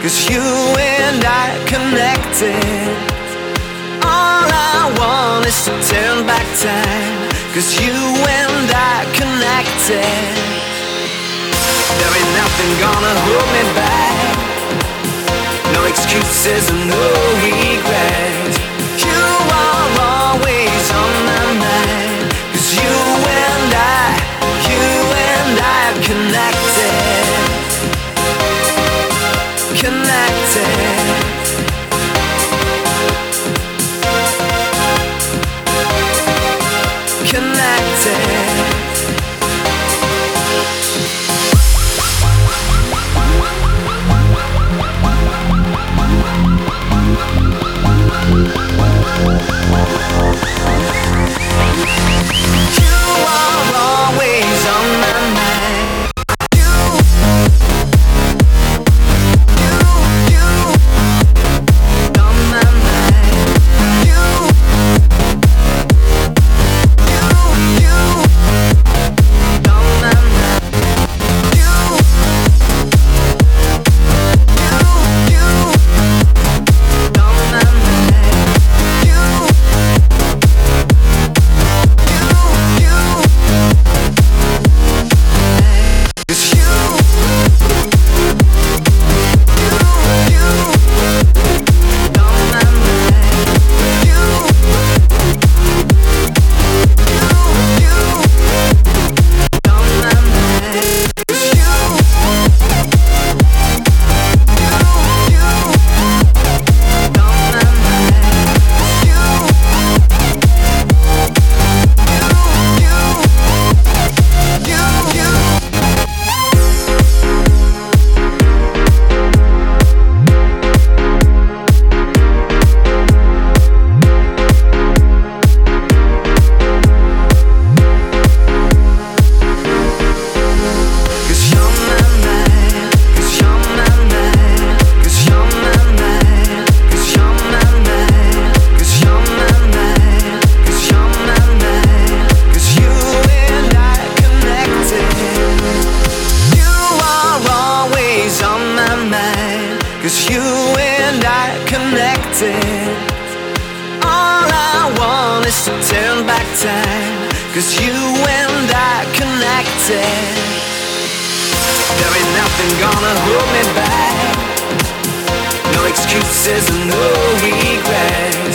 you and I connected. All I want is to turn back time, 'cause you and I connected. There ain't nothing gonna hold me back, no excuses and no regrets. You are always on my mind, 'cause you and I are connected. Connected. Connected. All I want is to turn back time, 'cause you and I connected. There ain't nothing gonna hold me back, no excuses and no regrets.